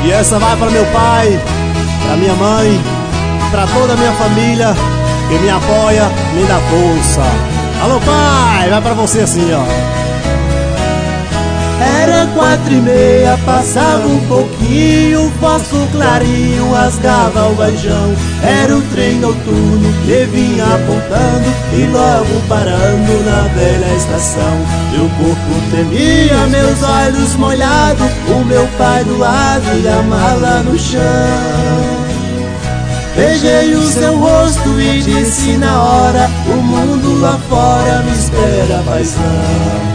E essa vai para meu pai, para minha mãe, para toda a minha família que me apoia, me dá força. Alô pai, vai pra você assim, ó. Era 4:30, passava um pouquinho, o fósforo clarinho rasgava o vajão. Era o trem noturno que vinha apontando e logo parando na velha estação. Meu corpo tremia, meus olhos molhados, o meu pai do lado e a mala no chão. Beijei o seu rosto e disse na hora: o mundo lá fora me espera, paizão.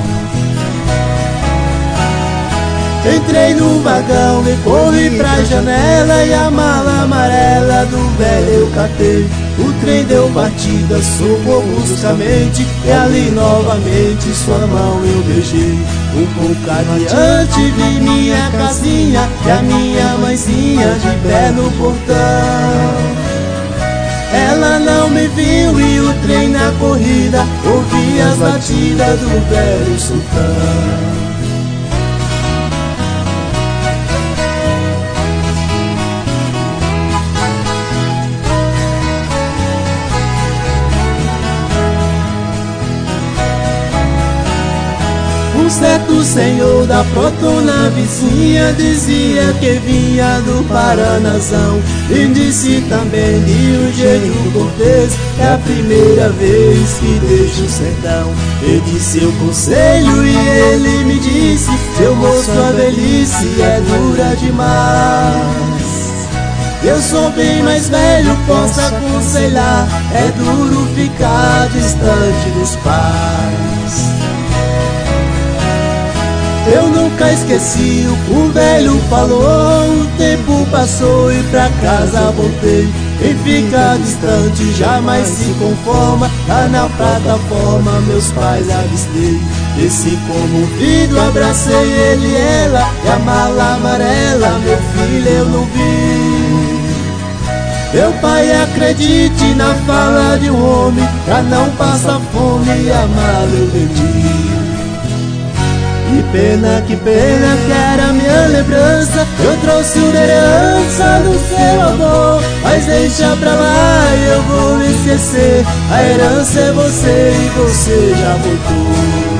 Entrei no vagão e corri pra janela, e a mala amarela do velho eu catei. O trem deu batida, soou bruscamente, e ali novamente sua mão eu beijei. Um pouco adiante vi minha casinha e a minha mãezinha de pé no portão. Ela não me viu e o trem na corrida, ouvi as batidas do velho sultão. Um certo senhor da protona vizinha dizia que vinha do Paranazão, e disse também de um jeito cortês: é a primeira vez que deixo o sertão. Pedi seu conselho e ele me disse: seu moço, a velhice é dura demais. Eu sou bem mais velho, posso aconselhar, é duro ficar distante dos pais. Eu nunca esqueci o que o velho falou. O tempo passou e pra casa voltei. Quem fica distante jamais se conforma. Lá na plataforma meus pais avistei. Desci comovido, abracei ele e ela, e a mala amarela, meu filho, eu não vi. Meu pai, acredite na fala de um homem, pra não passar fome, a mala eu vendi. Que pena que era minha lembrança, eu trouxe uma herança do seu avô. Mas deixa pra lá, eu vou esquecer, a herança é você e você já voltou.